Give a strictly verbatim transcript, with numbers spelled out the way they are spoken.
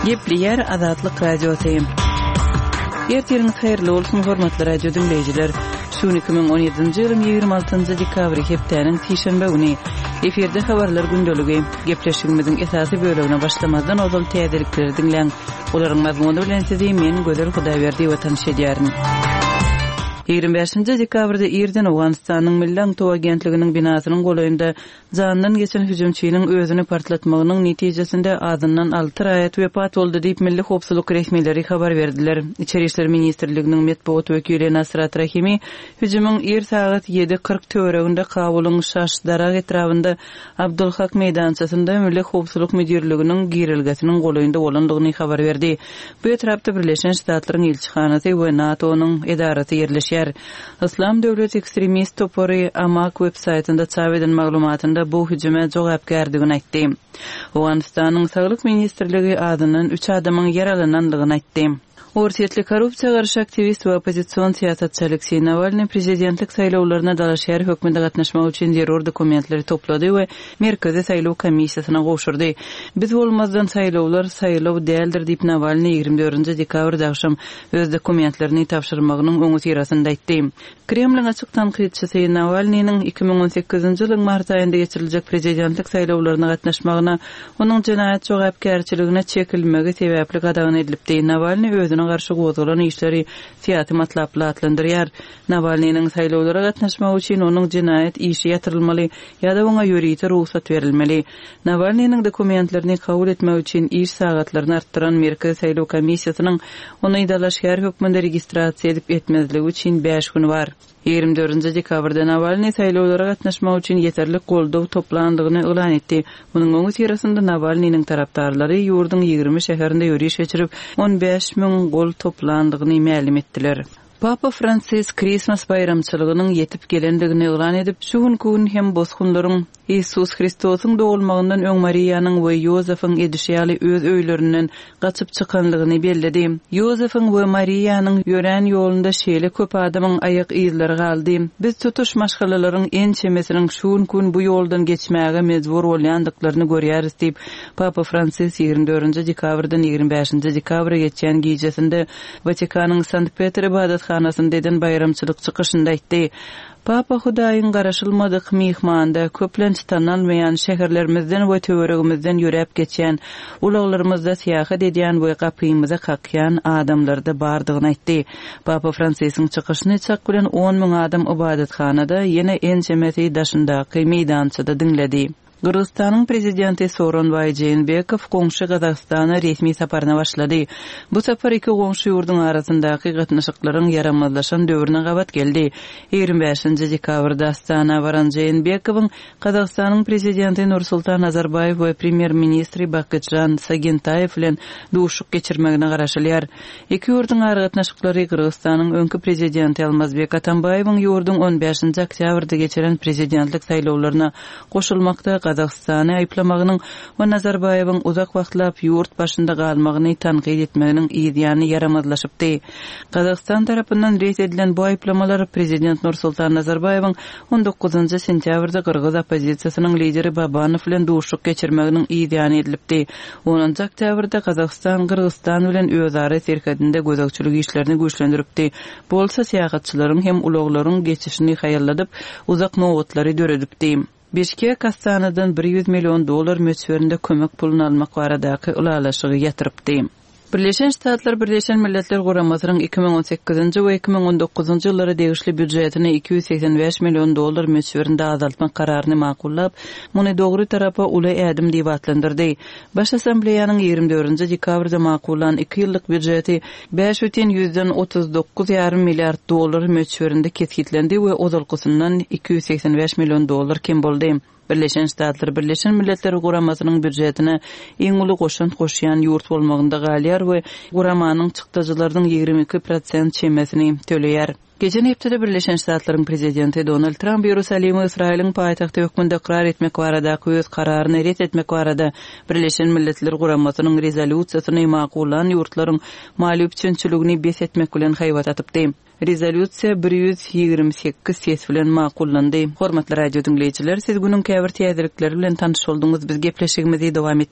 Gepli yer Azatlyk radiosyny. Ertiriniz hayrly bolsun hormatly radio dinleyijiler. Şu iki bin on ýedinji ýylyň ýygrimi altynjy dekabry hepdeniň Tişenbe güni eferde habarlar gündöligi gepleşigimiziň esasy bölegine başlamazdan ozal täzelikleri dinleň. Olaryň mazmuny bilen sizi men Gözel Hudaýberdi we tanışýaryn. ýygrimi beşinji dekabrda Irden Awganystanyň Milli Towa agentliginiň binasynyň golaýynda jandan geçen hüjümçiniň özüni partlatmagynyň netijesinde azyndan alty raýat wepat boldy diýip Milli Howpsuzlyk resmileri habar berdiler. İçeri işler ministrliginiň metbuat wekili Nasrat Rahimi hüjümüň er saat ýedi kırk töwereginde Kabulyň Şaşdarag etrafynda Abdulhak meýdançasynda Milli Howpsuzlyk müdirliginiň girilgesiniň golaýynda bolandygyny habar berdi. Bu etrapda Birleşen Ştatlaryň elçihanasy we NATO'nyň edarasy ýerleşýär. İslam Döwlet Ekstremist Topary Amak websaytynda çap edilen maglumatynda bu hüjüme jogapkärdigini aýtdy. Awganystanyň Saglyk ministrligi adynyň üç adamyň ýaralanandygyny aýtdy. Ortiýetli korrupsiýa garşy aktivist we opozisiýon siýasatçy Aleksey Navalny prezidentlik saýlawlaryna dalaşýar hökümde gatnaşmak üçin zerur dokumentleri toplady we Merkezi saýlaw komissiýasyna goşurdy. Biz bolmazdan saýlawlar saýlaw däldir diýip Navalny ýygrimi dördünji dekabrda akşam öz dokumentlerini tapşyrmagynyň öňü tirasynda aýtdy. Kremliň açyk tanqidçisi Navalnyň iki bin on sekizinji ýylyň mart aýynda geçiriljek prezidentlik saýlawlaryna gatnaşmagyna onuň jenaýat jogapkärçiligine çekilmegi sebäpli gadagyn edilipdi. Navalny özüne garşy gozalan işleri siýasy matlaply atlandyrýar. Navalnyň saýlawlara gatnaşmak üçin onuň jenaýat işi ýatyrylmaly ýa-da oňa ýöriýte ruhsat berilmeli. Navalnyň dokumentlerini kabul etmek üçin iş sagatlaryny artdyran Merkezi saýlaw komissiýasynyň ony dalaşýar hökmünde registrasiýa edip etmezligi üçin beş gün bar. ýygrimi dördünji dekabrda Navalny saýlawlara gatnaşmak üçin ýeterli goldaw toplandygyny elan etdi. Munyň öňü tirasynda Navalnyň tarapdarlary ýurdun ýygrimi şäherinde ýöriş geçirip on beş min gol toplandygyny ma'lum etdiler. Papa Francis Christmas bayramçylygynyň ýetip gelendigini elan edip, şu gün hem bozgunlaryň Isus Hristosyň dogulmagyndan öň Mariýanyň we Ýozefyň edişýäli öz öýlerinden gaçyp çykandygyny belledi. Ýozefyň we Mariýanyň ýören ýolunda şeýle köp adamyň aýak izleri galdy. Biz tutuş maşgalalaryň en çemesiniň şu gün bu ýoldan geçmäge mejbur bolýandyklaryny görýäris diýip Papa Francis ýygrimi dördünji dekabrdan ýygrimi beşinji dekabra geçen gijesinde Vatikanyň Sankt Peter ibadathanasynda eden bayramçylyk çykyşynda aýtdy. Papa Hudaýyň garaşylmadyk mihmanda köplenç tanalmayan şäherlerimizden we töweregimizden ýörep geçen, ulaglarymyzda siýahat edýän we gapymyza kakýan adamlarda bardygyny aýtdy. Papa Fransisyň çykyşyny çak bilen on min adam ibadathanada ýene ençemeti daşyndaky meýdançada dinledi. Kırgızstanyň prezidenti Sooronbay Jeenbekow goňşy Gazagstana resmi saparyna başlady. Bu sapar iki goňşy ýurdun arasyndaky gatnaşyklaryň yaramazlaşan döwrüne gabat geldi. ýygrimi beşinji dekabrda Astana baran Jeenbekowyň Gazagstanyň prezidenti Nursultan Nazarbayew we premier ministri Bakытжан Сагентаев bilen duşuk geçirmegine garaşylýar. Iki ýurdun gatnaşyklary Kırgızstanyň öňkü prezidenti Almazbek Atambayewiň ýurdun on beşinji oktýabrda geçiren prezidentlik saýlawlaryna goşulmakda Gazagstany aýplamagynyň we Nazarbayewiň uzak wagtlap ýurt başynda galmagyny tanqid etmeginiň ýa-da yaramazlaşypdy. Gazagstан tarapyndan reýs edilen bu aýplamalar prezident Nursultan Nazarbayewiň on dokuzunji sentýabrda Kırgız opozisiýasynyň lideri Babanow bilen duşuk geçirmeginiň ýa-da edilipdi. onunji oktýabrda Gazagstan Kırgızstan bilen özara serhedinde gözegçilik işlerini güýçlendiripdi. Bolsa siýahatçylaryň hem ulaglaryň geçişini haýalladyp uzak nowatlary döredipdi. Bişkek Astanadan bir yüz milyon dolar möçberinde kömek pulunu almak baradaky ulalaşygy ýatyrypdy. Birleşen Ştatlar Birleşen Milletler Guramasynyň iki bin on sekizinji we iki bin on dokuzunji ýyllara degişli büdjetini iki yüz seksen beş milyon dolar möçberinde azaltmak kararyny makullap, muny dogry tarapa uly ädim diýip atlandyrdy. Baş Assambleýanyň ýygrimi dördünji dekabrda makullan iki ýyllyk büdjeti beş ýüzden otuz dokuz ýarym milliard dolar möçberinde ketgitlendi we ozalkysyndan iki yüz seksen beş milyon dolar kim boldy. Birleşen Ştatlar Birleşen Milletler Guramasynyň büdjetine iň uly goşun goşýan ýurt bolmagynda galýar we guramanyň çykdyjylarynyň ýygrimi iki prosent çemesini töleýär. Geçen hepde Birleşen Ştatlaryň prezidenti Donald Trump Ýerusalimy Israýlyň paýtagty hökmünde ikrar etmek barada öz kararyny ret etmek barada Birleşen Milletler Guramasynyň rezolýusiýasyny makullan ýurtlaryň mali üçinçiligini bes etmek bilen haýbat atypdy. Rezolýusiýa bir yüz ýygrimi sekiz ses bilen makullandy. Hormatly radio dinleýijiler, siz günüň käbir täzelikleri bilen tanyş bolduňyz. Biz gepleşigimizi dowam